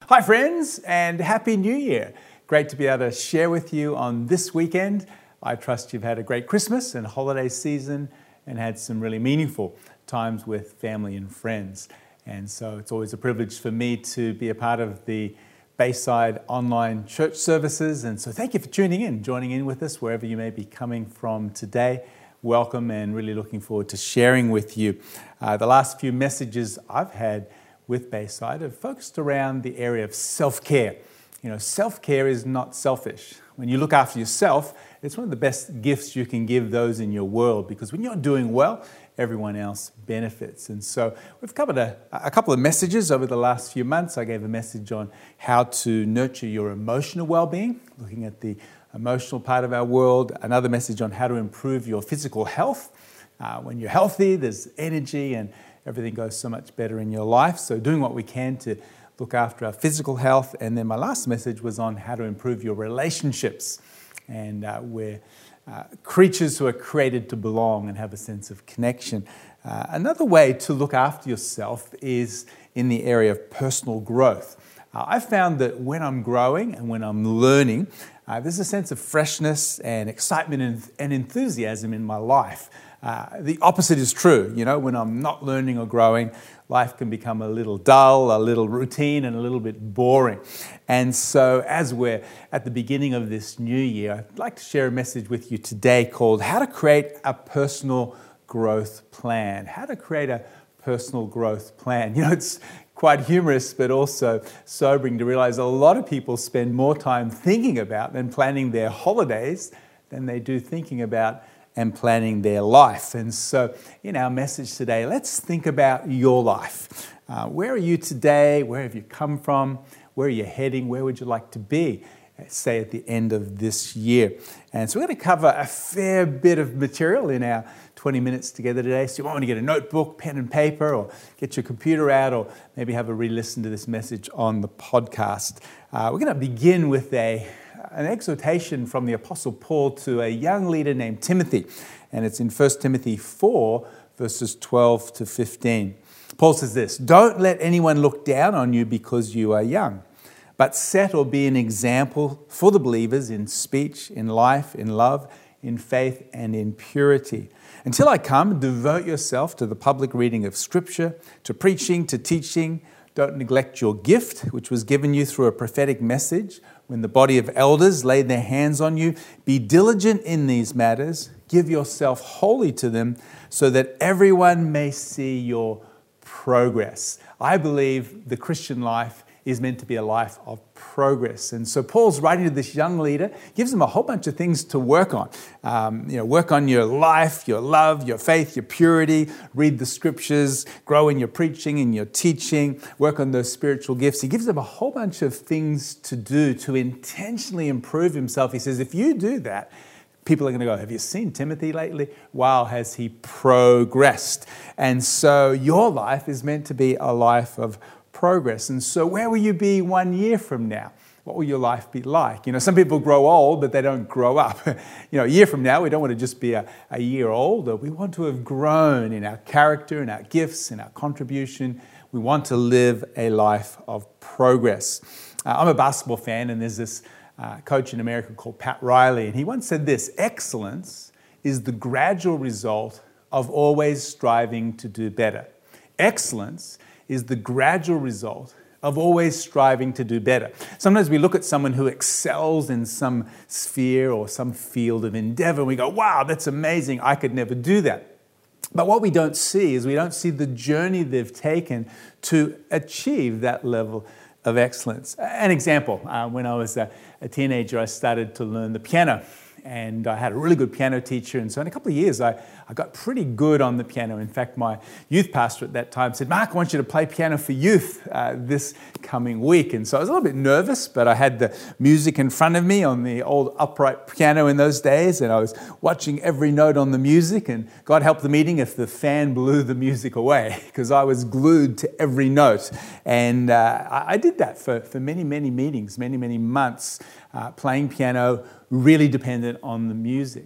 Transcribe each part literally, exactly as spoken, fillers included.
Hi friends, and Happy New Year. Great to be able to share with you on this weekend. I trust you've had a great Christmas and holiday season and had some really meaningful times with family and friends. And so it's always a privilege for me to be a part of the Bayside online church services. And so thank you for tuning in, joining in with us wherever you may be coming from today. Welcome, and really looking forward to sharing with you. Uh, the last few messages I've had with Bayside have focused around the area of self-care. You know, self-care is not selfish. When you look after yourself, it's one of the best gifts you can give those in your world, because when you're doing well, everyone else benefits. And so we've covered a, a couple of messages over the last few months. I gave a message on how to nurture your emotional well-being, looking at the emotional part of our world. Another message on how to improve your physical health. Uh, when you're healthy, there's energy and everything goes so much better in your life. So doing what we can to look after our physical health. And then my last message was on how to improve your relationships. And uh, we're uh, creatures who are created to belong and have a sense of connection. Uh, another way to look after yourself is in the area of personal growth. Uh, I've found that when I'm growing and when I'm learning, uh, there's a sense of freshness and excitement and, and enthusiasm in my life. Uh, the opposite is true. You know, when I'm not learning or growing, life can become a little dull, a little routine, and a little bit boring. And so as we're at the beginning of this new year, I'd like to share a message with you today called How to Create a Personal Growth Plan. How to create a personal growth plan. You know, it's quite humorous, but also sobering to realize a lot of people spend more time thinking about and planning their holidays than they do thinking about and planning their life. And so in our message today, let's think about your life. Uh, where are you today? Where have you come from? Where are you heading? Where would you like to be, say, at the end of this year? And so we're going to cover a fair bit of material in our twenty minutes together today. So you might want to get a notebook, pen and paper, or get your computer out, or maybe have a re-listen to this message on the podcast. Uh, we're going to begin with a an exhortation from the Apostle Paul to a young leader named Timothy. And it's in First Timothy four, verses twelve to fifteen. Paul says this: "Don't let anyone look down on you because you are young, but set or be an example for the believers in speech, in life, in love, in faith, and in purity. Until I come, devote yourself to the public reading of Scripture, to preaching, to teaching. Don't neglect your gift, which was given you through a prophetic message when the body of elders laid their hands on you. Be diligent in these matters. Give yourself wholly to them, so that everyone may see your progress." I believe the Christian life is meant to be a life of progress. And so Paul's writing to this young leader, gives him a whole bunch of things to work on. Um, you know, work on your life, your love, your faith, your purity, read the scriptures, grow in your preaching and your teaching, work on those spiritual gifts. He gives him a whole bunch of things to do to intentionally improve himself. He says, if you do that, people are going to go, "Have you seen Timothy lately? Wow, has he progressed?" And so your life is meant to be a life of progress. And so where will you be one year from now? What will your life be like? You know, some people grow old, but they don't grow up. You know, a year from now, we don't want to just be a, a year older. We want to have grown in our character, in our gifts, in our contribution. We want to live a life of progress. Uh, I'm a basketball fan, and there's this uh, coach in America called Pat Riley, and he once said this: "Excellence is the gradual result of always striving to do better." Excellence is the gradual result of always striving to do better. Sometimes we look at someone who excels in some sphere or some field of endeavor, and we go, "Wow, that's amazing. I could never do that." But what we don't see is we don't see the journey they've taken to achieve that level of excellence. An example, uh, when I was a, a teenager, I started to learn the piano. And I had a really good piano teacher. And so in a couple of years, I, I got pretty good on the piano. In fact, my youth pastor at that time said, "Mark, I want you to play piano for youth uh, this coming week." And so I was a little bit nervous, but I had the music in front of me on the old upright piano in those days. And I was watching every note on the music. And God help the meeting if the fan blew the music away, because I was glued to every note. And uh, I, I did that for, for many, many meetings, many, many months, uh, playing piano, really dependent on the music.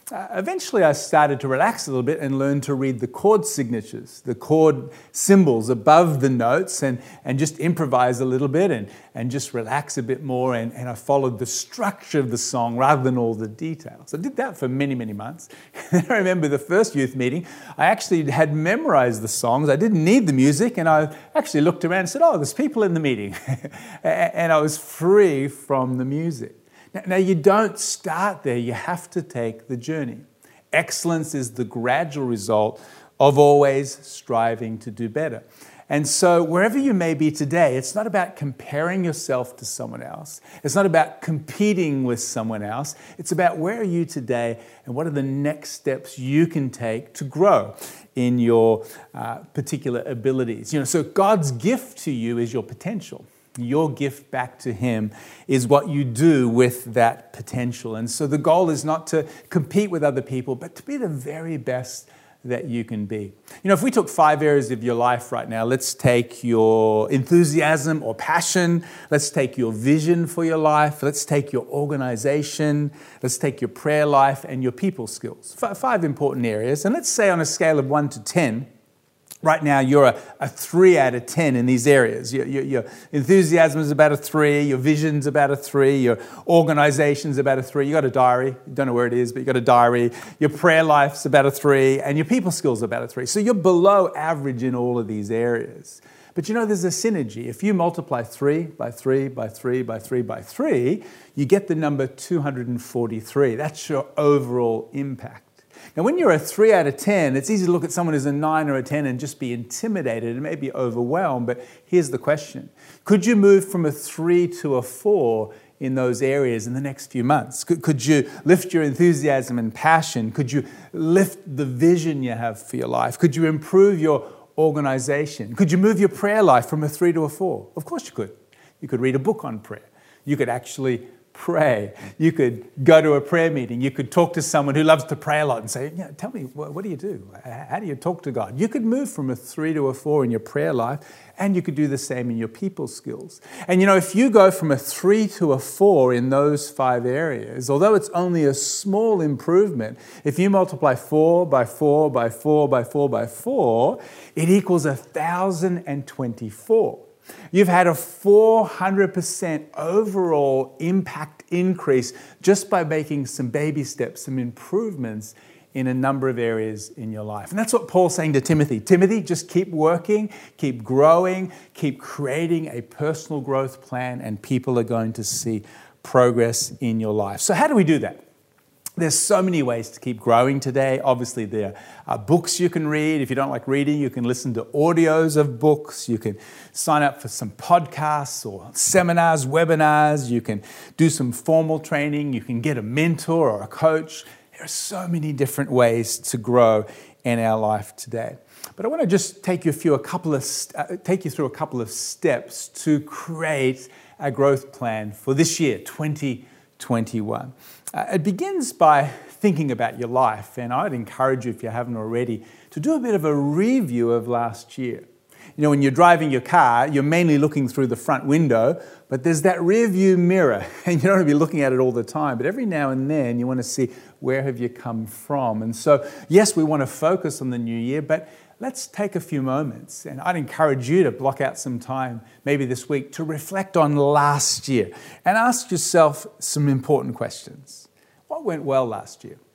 Uh, eventually, I started to relax a little bit and learn to read the chord signatures, the chord symbols above the notes, and, and just improvise a little bit and, and just relax a bit more. And, and I followed the structure of the song rather than all the details. I did that for many, many months. I remember the first youth meeting, I actually had memorized the songs. I didn't need the music, and I actually looked around and said, oh, there's people in the meeting. And I was free from the music. Now, you don't start there. You have to take the journey. Excellence is the gradual result of always striving to do better. And so wherever you may be today, it's not about comparing yourself to someone else. It's not about competing with someone else. It's about where are you today and what are the next steps you can take to grow in your uh, particular abilities. You know, so God's gift to you is your potential. Your gift back to Him is what you do with that potential. And so the goal is not to compete with other people, but to be the very best that you can be. You know, if we took five areas of your life right now, let's take your enthusiasm or passion, let's take your vision for your life, let's take your organization, let's take your prayer life and your people skills. F- five important areas. And let's say on a scale of one to ten, right now, you're a, a three out of ten in these areas. Your, your, your enthusiasm is about a three, your vision's about a three, your organization's about a three. You got a diary, you don't know where it is, but you got a diary. Your prayer life's about a three, and your people skills are about a three. So you're below average in all of these areas. But you know, there's a synergy. If you multiply three by three by three by three by three, you get the number two hundred forty-three. That's your overall impact. Now, when you're a three out of ten, it's easy to look at someone who's a nine or a ten and just be intimidated and maybe overwhelmed. But here's the question. Could you move from a three to a four in those areas in the next few months? Could, could you lift your enthusiasm and passion? Could you lift the vision you have for your life? Could you improve your organization? Could you move your prayer life from a three to a four? Of course you could. You could read a book on prayer. You could actually pray. You could go to a prayer meeting. You could talk to someone who loves to pray a lot and say, yeah, tell me, what, what do you do? How do you talk to God? You could move from a three to a four in your prayer life, and you could do the same in your people skills. And you know, if you go from a three to a four in those five areas, although it's only a small improvement, if you multiply four by four by four by four by four, it equals one thousand twenty-four. You've had a four hundred percent overall impact increase just by making some baby steps, some improvements in a number of areas in your life. And that's what Paul's saying to Timothy. Timothy, just keep working, keep growing, keep creating a personal growth plan, and people are going to see progress in your life. So how do we do that? There's so many ways to keep growing today. Obviously, there are books you can read. If you don't like reading, you can listen to audios of books. You can sign up for some podcasts or seminars, webinars. You can do some formal training. You can get a mentor or a coach. There are so many different ways to grow in our life today. But I want to just take you through a couple of uh, take you through a couple of steps to create a growth plan for this year, twenty twenty-one. Uh, it begins by thinking about your life, and I'd encourage you, if you haven't already, to do a bit of a review of last year. You know, when you're driving your car, you're mainly looking through the front window, but there's that rear view mirror, and you don't want to be looking at it all the time, but every now and then you want to see where have you come from. And so, yes, we want to focus on the new year, but let's take a few moments, and I'd encourage you to block out some time, maybe this week, to reflect on last year and ask yourself some important questions. What went well last year?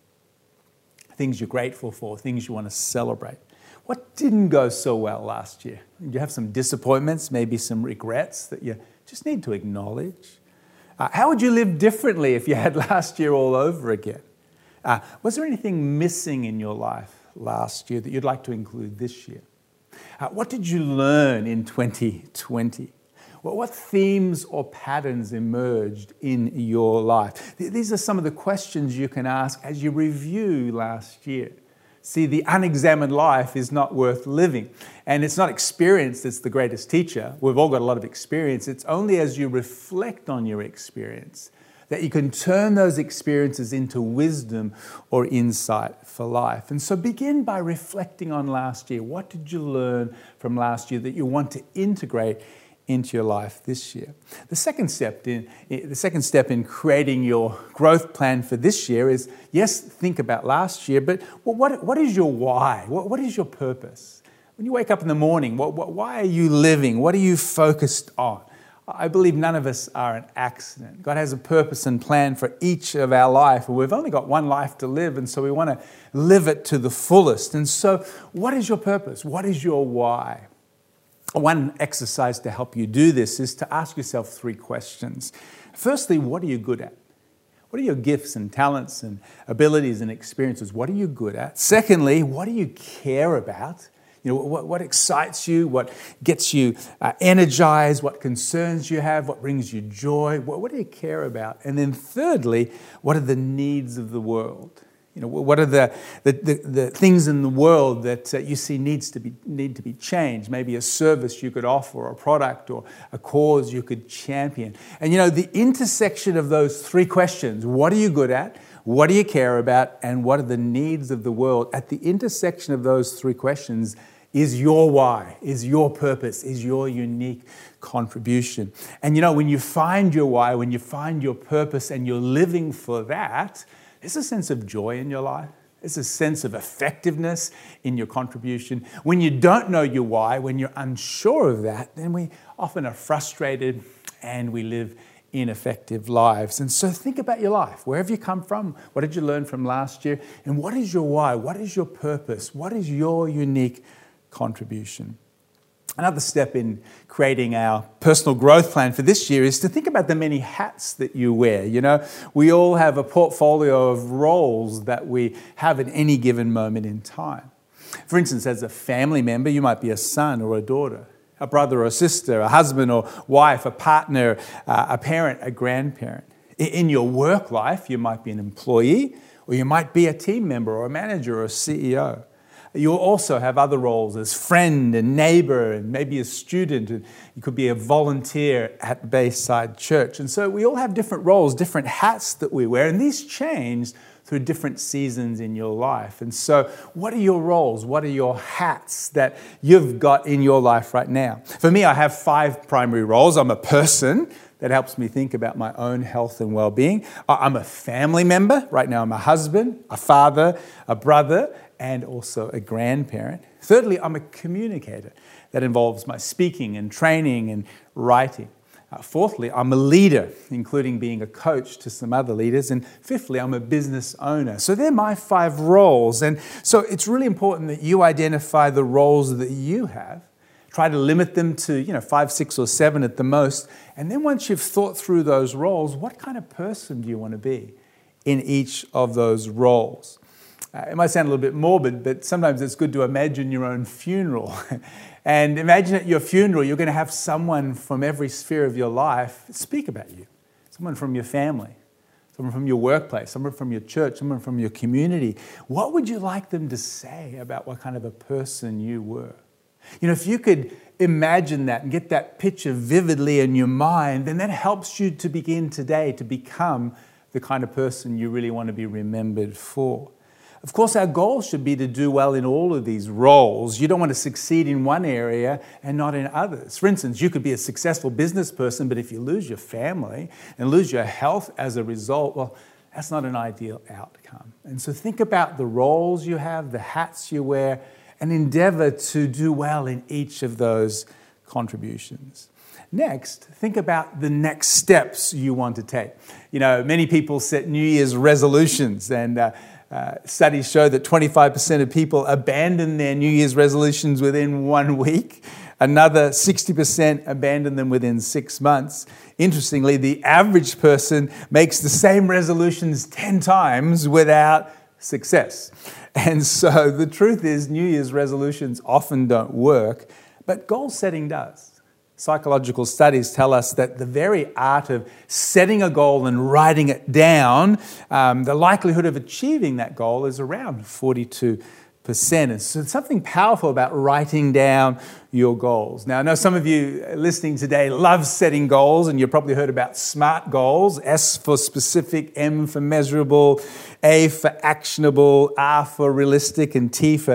Things you're grateful for, things you want to celebrate. What didn't go so well last year? Did you have some disappointments, maybe some regrets that you just need to acknowledge? Uh, how would you live differently if you had last year all over again? Uh, was there anything missing in your life last year that you'd like to include this year? Uh, what did you learn in twenty twenty? Well, what themes or patterns emerged in your life? These are some of the questions you can ask as you review last year. See, the unexamined life is not worth living. And it's not experience that's the greatest teacher. We've all got a lot of experience. It's only as you reflect on your experience that you can turn those experiences into wisdom or insight for life. And so begin by reflecting on last year. What did you learn from last year that you want to integrate into your life this year. The second step in the second step in creating your growth plan for this year is, yes, think about last year, but what what is your why? What, what is your purpose? When you wake up in the morning, what, what, why are you living? What are you focused on? I believe none of us are an accident. God has a purpose and plan for each of our life. We've only got one life to live, and so we want to live it to the fullest. And so what is your purpose? What is your why? One exercise to help you do this is to ask yourself three questions. Firstly, what are you good at? What are your gifts and talents and abilities and experiences? What are you good at? Secondly, what do you care about? You know, what, what excites you? What gets you uh, energized? What concerns you have? What brings you joy? What, what do you care about? And then thirdly, what are the needs of the world? You know, what are the, the, the, the things in the world that uh, you see needs to be need to be changed? Maybe a service you could offer, or a product, or a cause you could champion. And you know, the intersection of those three questions, what are you good at? What do you care about? And what are the needs of the world? At the intersection of those three questions is your why, is your purpose, is your unique contribution. And you know, when you find your why, when you find your purpose and you're living for that, there's a sense of joy in your life. There's a sense of effectiveness in your contribution. When you don't know your why, when you're unsure of that, then we often are frustrated and we live ineffective lives. And so think about your life. Where have you come from? What did you learn from last year? And what is your why? What is your purpose? What is your unique contribution? Another step in creating our personal growth plan for this year is to think about the many hats that you wear. You know, we all have a portfolio of roles that we have at any given moment in time. For instance, as a family member, you might be a son or a daughter, a brother or a sister, a husband or wife, a partner, uh, a parent, a grandparent. In your work life, you might be an employee, or you might be a team member or a manager or a C E O. You'll also have other roles as friend and neighbor and maybe a student. And you could be a volunteer at Bayside Church. And so we all have different roles, different hats that we wear, and these change through different seasons in your life. And so what are your roles? What are your hats that you've got in your life right now? For me, I have five primary roles. I'm a person. That helps me think about my own health and well-being. I'm a family member. Right now, I'm a husband, a father, a brother, and also a grandparent. Thirdly, I'm a communicator. That involves my speaking and training and writing. Uh, fourthly, I'm a leader, including being a coach to some other leaders. And fifthly, I'm a business owner. So they're my five roles. And so it's really important that you identify the roles that you have. Try to limit them to, you know, five, six, or seven at the most. And then once you've thought through those roles, what kind of person do you want to be in each of those roles? Uh, it might sound a little bit morbid, but sometimes it's good to imagine your own funeral. And imagine at your funeral, you're going to have someone from every sphere of your life speak about you. Someone from your family, someone from your workplace, someone from your church, someone from your community. What would you like them to say about what kind of a person you were? You know, if you could imagine that and get that picture vividly in your mind, then that helps you to begin today to become the kind of person you really want to be remembered for. Of course, our goal should be to do well in all of these roles. You don't want to succeed in one area and not in others. For instance, you could be a successful business person, but if you lose your family and lose your health as a result, well, that's not an ideal outcome. And so think about the roles you have, the hats you wear, and endeavor to do well in each of those contributions. Next, think about the next steps you want to take. You know, many people set New Year's resolutions, and uh, uh, studies show that twenty-five percent of people abandon their New Year's resolutions within one week. Another sixty percent abandon them within six months. Interestingly, the average person makes the same resolutions ten times without success. And so the truth is, New Year's resolutions often don't work, but goal setting does. Psychological studies tell us that the very art of setting a goal and writing it down, um, the likelihood of achieving that goal is around forty-two percent. And so there's something powerful about writing down your goals. Now, I know some of you listening today love setting goals, and you've probably heard about SMART goals: S for specific, M for measurable, A for actionable, R for realistic, and T for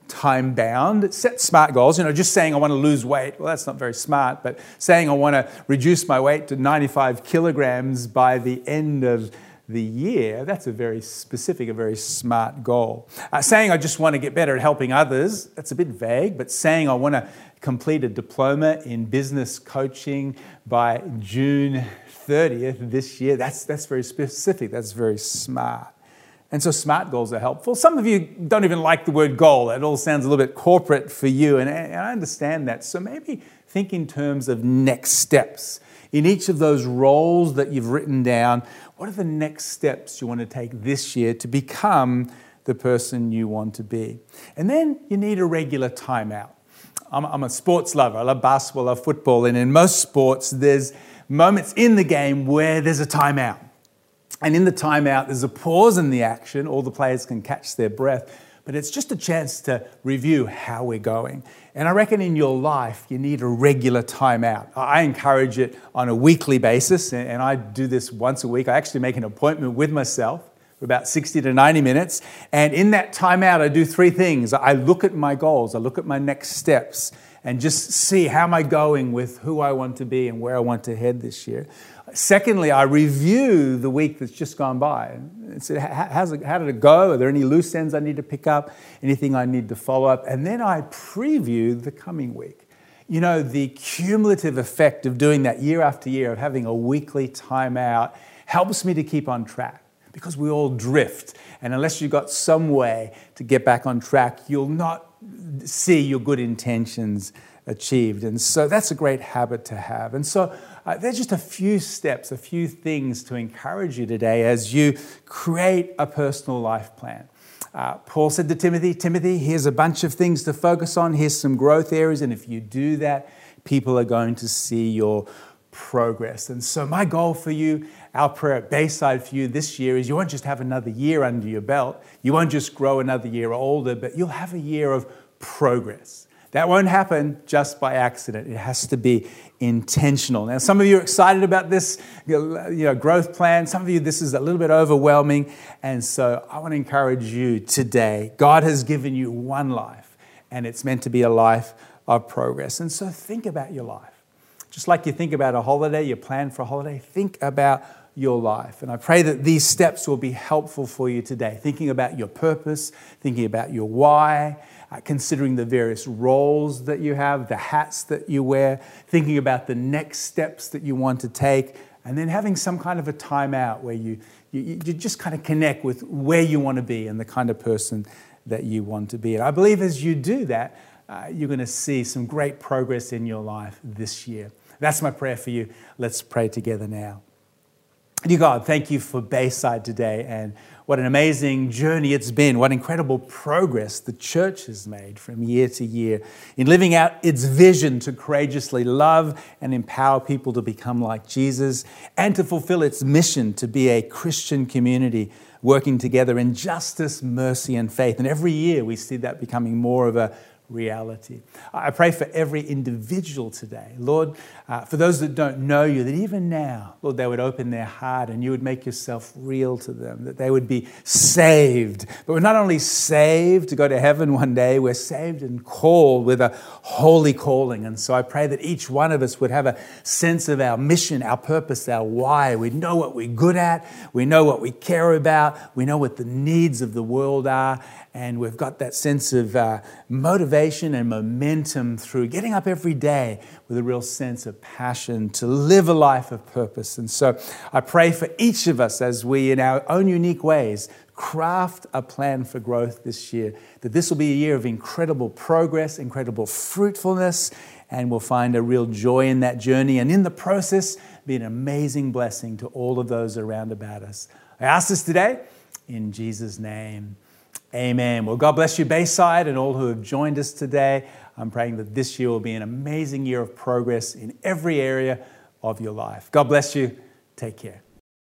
time bound. Set SMART goals. You know, just saying I want to lose weight, well, that's not very smart, but saying I want to reduce my weight to ninety-five kilograms by the end of the year, that's a very specific, a very smart goal. Uh, saying I just want to get better at helping others, that's a bit vague, but saying I want to complete a diploma in business coaching by June thirtieth this year, that's, that's very specific, that's very smart. And so SMART goals are helpful. Some of you don't even like the word goal. It all sounds a little bit corporate for you, and I understand that. So maybe think in terms of next steps. In each of those roles that you've written down, what are the next steps you want to take this year to become the person you want to be? And then you need a regular timeout. I'm, I'm a sports lover. I love basketball, I love football. And in most sports, there's moments in the game where there's a timeout. And in the timeout, there's a pause in the action. All the players can catch their breath. But it's just a chance to review how we're going. And I reckon in your life, you need a regular timeout. I encourage it on a weekly basis, and I do this once a week. I actually make an appointment with myself for about sixty to ninety minutes. And in that timeout, I do three things. I look at my goals. I look at my next steps and just see how am I going with who I want to be and where I want to head this year. Secondly, I review the week that's just gone by. And say, how's it, how did it go? Are there any loose ends I need to pick up? Anything I need to follow up? And then I preview the coming week. You know, the cumulative effect of doing that year after year, of having a weekly timeout, helps me to keep on track, because we all drift. And unless you've got some way to get back on track, you'll not see your good intentions achieved. And so that's a great habit to have. And so uh, there's just a few steps, a few things to encourage you today as you create a personal life plan. Uh, Paul said to Timothy, Timothy, here's a bunch of things to focus on. Here's some growth areas. And if you do that, people are going to see your progress. And so my goal for you, our prayer at Bayside for you this year, is you won't just have another year under your belt. You won't just grow another year older, but you'll have a year of progress. That won't happen just by accident. It has to be intentional. Now, some of you are excited about this you know, growth plan. Some of you, this is a little bit overwhelming. And so I want to encourage you today. God has given you one life, and it's meant to be a life of progress. And so think about your life. Just like you think about a holiday, you plan for a holiday, think about your life. And I pray that these steps will be helpful for you today. Thinking about your purpose, thinking about your why, uh, considering the various roles that you have, the hats that you wear, thinking about the next steps that you want to take, and then having some kind of a timeout where you, you, you just kind of connect with where you want to be and the kind of person that you want to be. And I believe as you do that, uh, you're going to see some great progress in your life this year. That's my prayer for you. Let's pray together now. Dear God, thank you for Bayside today, and what an amazing journey it's been. What incredible progress the church has made from year to year in living out its vision to courageously love and empower people to become like Jesus, and to fulfill its mission to be a Christian community working together in justice, mercy, and faith. And every year we see that becoming more of a reality. I pray for every individual today, Lord, uh, for those that don't know you, that even now, Lord, they would open their heart and you would make yourself real to them, that they would be saved. But we're not only saved to go to heaven one day, we're saved and called with a holy calling. And so I pray that each one of us would have a sense of our mission, our purpose, our why. We know what we're good at, we know what we care about, we know what the needs of the world are, and we've got that sense of uh, motivation and momentum through getting up every day with a real sense of passion to live a life of purpose. And so I pray for each of us as we, in our own unique ways, craft a plan for growth this year, that this will be a year of incredible progress, incredible fruitfulness, and we'll find a real joy in that journey, and in the process, be an amazing blessing to all of those around about us. I ask this today in Jesus' name. Amen. Well, God bless you, Bayside, and all who have joined us today. I'm praying that this year will be an amazing year of progress in every area of your life. God bless you. Take care.